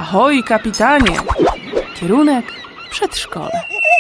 Ahoj, kapitanie! Kierunek przedszkole.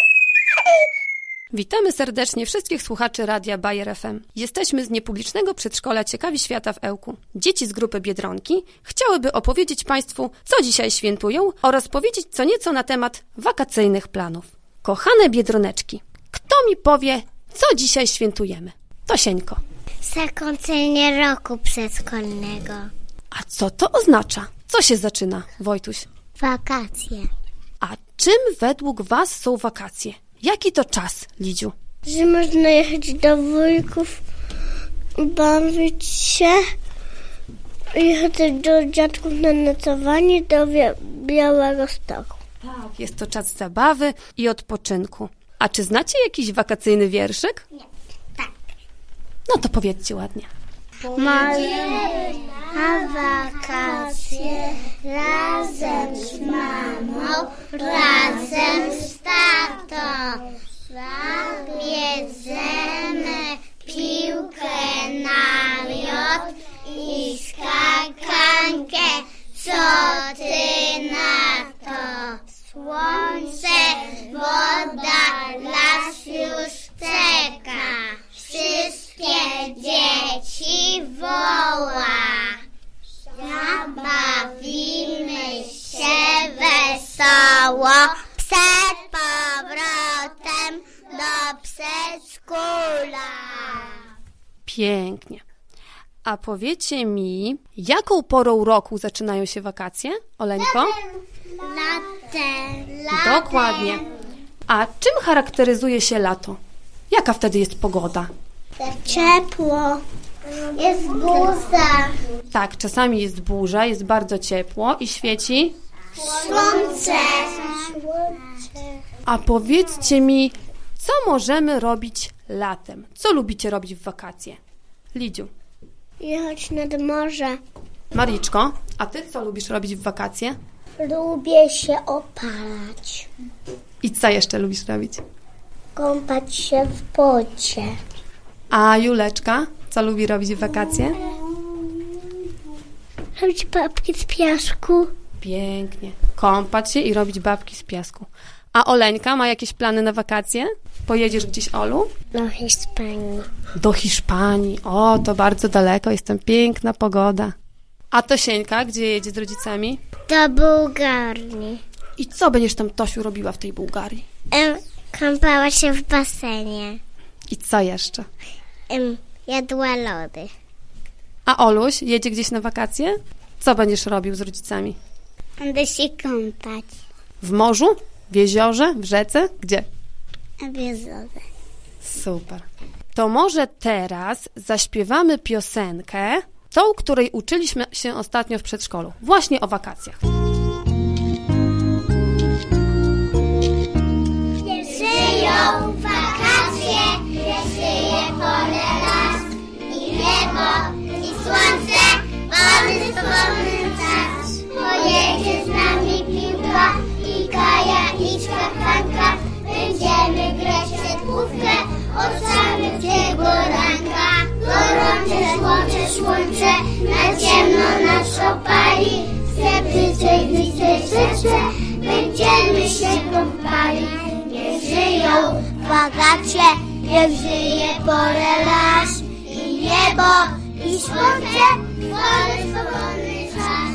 Witamy serdecznie wszystkich słuchaczy Radia Bayer FM. Jesteśmy z niepublicznego przedszkola Ciekawi Świata w Ełku. Dzieci z grupy Biedronki chciałyby opowiedzieć Państwu, co dzisiaj świętują oraz powiedzieć co nieco na temat wakacyjnych planów. Kochane Biedroneczki, kto mi powie, co dzisiaj świętujemy? Tosieńko. Zakończenie roku przedszkolnego. A co to oznacza? Co się zaczyna, Wojtuś? Wakacje. A czym według Was są wakacje? Jaki to czas, Lidziu? Że można jechać do wujków, bawić się, jechać do dziadków na nocowanie do Białegostoku. Tak, jest to czas zabawy i odpoczynku. A czy znacie jakiś wakacyjny wierszyk? Nie. Tak. No to powiedzcie ładnie. Możemy na wakacje razem z mamą, razem z tatą. Zabierzemy piłkę, namiot i skakankę. Co ty na to? Słońce, woda, las już czeka. Wszystkie dzieci woła. Zabawimy się wesoło przed powrotem do przedszkola. Pięknie. A powiecie mi, jaką porą roku zaczynają się wakacje, Oleńko? Latem. Dokładnie. A czym charakteryzuje się lato? Jaka wtedy jest pogoda? Ciepło. Jest burza. Tak, czasami jest burza, jest bardzo ciepło i świeci. Słońce. A powiedzcie mi, co możemy robić latem? Co lubicie robić w wakacje? Lidziu. Jechać nad morze. Mariczko, a ty co lubisz robić w wakacje? Lubię się opalać. I co jeszcze lubisz robić? Kąpać się w wodzie. A Juleczka, co lubi robić w wakacje? Robić babki z piasku. Pięknie. Kąpać się i robić babki z piasku. A Oleńka ma jakieś plany na wakacje? Pojedziesz gdzieś, Olu? Do Hiszpanii. Do Hiszpanii. O, to bardzo daleko, jest tam piękna pogoda. A Tosieńka, gdzie jedzie z rodzicami? Do Bułgarii. I co będziesz tam, Tosiu, robiła w tej Bułgarii? Kąpała się w basenie. I co jeszcze? Jadła lody. A Oluś jedzie gdzieś na wakacje? Co będziesz robił z rodzicami? Będę się kąpać. W morzu? W jeziorze? W rzece? Gdzie? W jeziorze. Super. To może teraz zaśpiewamy piosenkę, tą, której uczyliśmy się ostatnio w przedszkolu. Właśnie o wakacjach. Żyją wakacje, żyje pole las i niebo, i słońce, wolny czas. Pojedzie z nami piłka i Kaja i skakanka. Będziemy grać w siatkówkę od samego ranka. Gorące słońce, na ciemno nas opali. Serce, będziemy się kąpali. Niech żyją wakacje, niech żyje pole las i niebo, i słońce, wolny czas.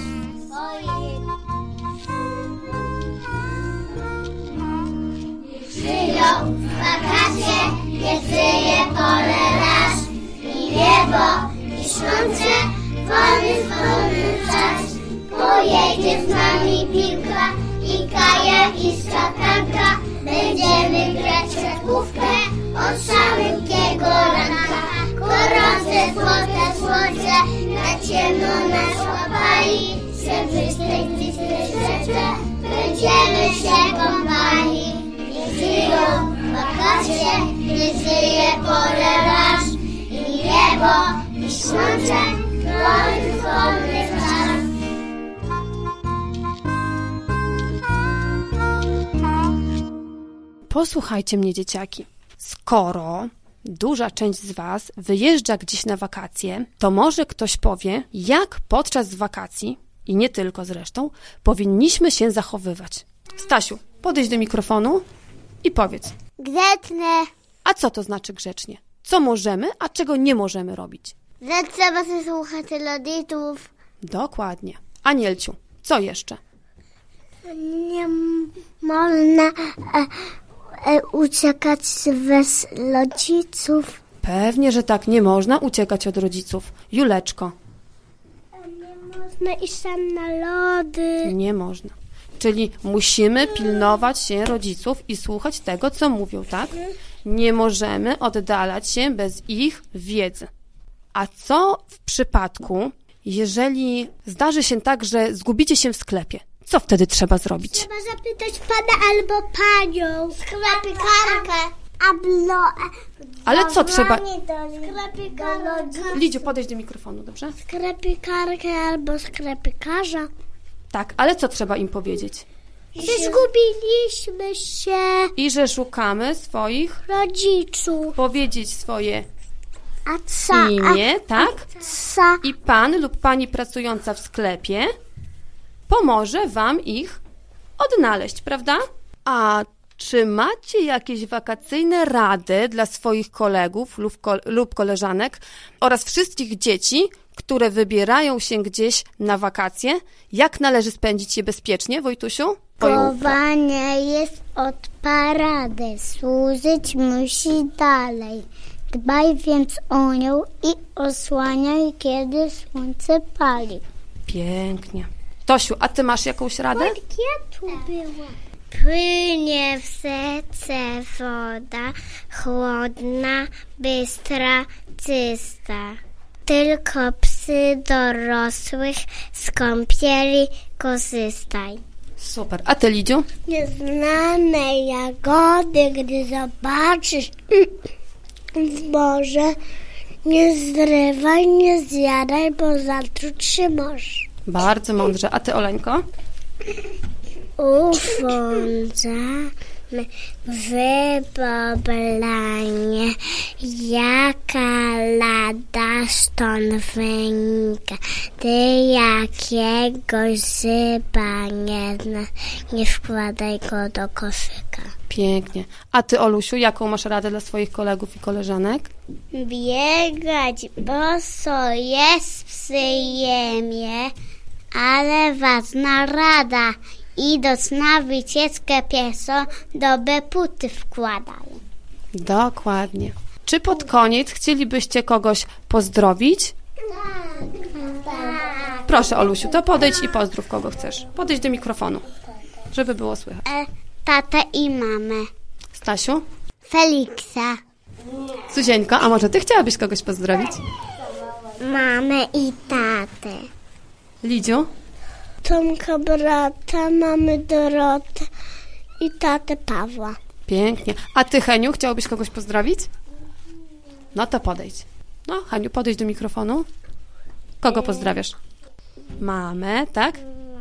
Niech żyją wakacje, niech żyje pole las i niebo, i słońce, wolny czas. Pojedzie z nami piłka i Kaja i skakanka. Będziemy grać w siatkówkę od samego ranka. Gorące słońce, na ciemno nas łapali. Serce, będziemy się kąpali. Niech żyją wakacje, niech żyje pole las i niebo, i słońce, wolny czas. Posłuchajcie mnie, dzieciaki. Skoro duża część z Was wyjeżdża gdzieś na wakacje, to może ktoś powie, jak podczas wakacji i nie tylko zresztą, powinniśmy się zachowywać. Stasiu, podejdź do mikrofonu i powiedz. Grzeczne. A co to znaczy grzecznie? Co możemy, a czego nie możemy robić? Że trzeba się słuchać rodziców. Dokładnie. Anielciu, co jeszcze? Nie można uciekać bez rodziców. Pewnie, że tak, nie można uciekać od rodziców. Juleczko. Nie można iść tam na lody. Nie można. Czyli musimy pilnować się rodziców i słuchać tego, co mówią, tak? Nie możemy oddalać się bez ich wiedzy. A co w przypadku, jeżeli zdarzy się tak, że zgubicie się w sklepie? Co wtedy trzeba zrobić? Trzeba zapytać pana albo panią. Sklepikarkę. Ale co trzeba... Sklepikarkę. Lidziu, podejdź do mikrofonu, dobrze? Sklepikarkę albo sklepikarza. Tak, ale co trzeba im powiedzieć? Że zgubiliśmy się. I że szukamy swoich... Rodziców. Powiedzieć swoje A imię, tak? Ca. I pan lub pani pracująca w sklepie pomoże wam ich odnaleźć, prawda? A czy macie jakieś wakacyjne rady dla swoich kolegów lub koleżanek oraz wszystkich dzieci, które wybierają się gdzieś na wakacje? Jak należy spędzić je bezpiecznie, Wojtusiu? Chowanie jest od parady. Służyć musi dalej. Dbaj więc o nią i osłaniaj, kiedy słońce pali. Pięknie. Tosiu, a ty masz jakąś radę? Ja tu była. Płynie w rzece woda, chłodna, bystra, czysta. Tylko psy dorosłych z kąpieli korzystaj. Super. A ty, Lidziu? Nieznane jagody, gdy zobaczysz w morze, nie zrywaj, nie zjadaj, bo zatruć się możesz. Bardzo mądrze. A ty, Oleńko? Ufondzamy w poblanie, jaka lada stąd wynika. Ty jakiegoś zyba nie wkładaj go do koszyka. Pięknie. A ty, Olusiu, jaką masz radę dla swoich kolegów i koleżanek? Biegać boso jest przyjemnie, ale ważna rada. Idąc na wycieczkę pieszo, dobre buty wkładają. Dokładnie. Czy pod koniec chcielibyście kogoś pozdrowić? Tak. Proszę, Olusiu, to podejdź i pozdrów kogo chcesz. Podejdź do mikrofonu, żeby było słychać. Tatę i mamę. Stasiu? Feliksa. Zuzieńko, a może ty chciałabyś kogoś pozdrowić? Mamę i tatę. Lidziu? Tomka brata, mamy Dorotę i tatę Pawła. Pięknie. A ty, Heniu, chciałbyś kogoś pozdrowić? No to podejdź. No, Heniu, podejdź do mikrofonu. Kogo pozdrawiasz? Mamę, tak?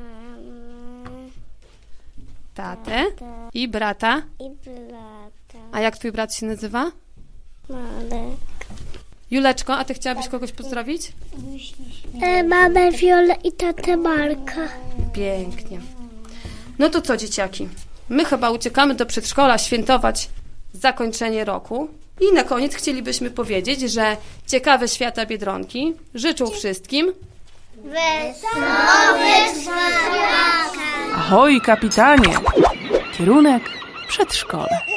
Tatę i brata. I brata. A jak twój brat się nazywa? Marek. Juleczko, a ty chciałabyś kogoś pozdrowić? Mamę Wiolę i tatę Marka. Pięknie. No to co, dzieciaki? My chyba uciekamy do przedszkola świętować zakończenie roku. I na koniec chcielibyśmy powiedzieć, że ciekawe świata Biedronki życzą wszystkim Wesołych świąt! Ahoj, kapitanie! Kierunek przedszkole.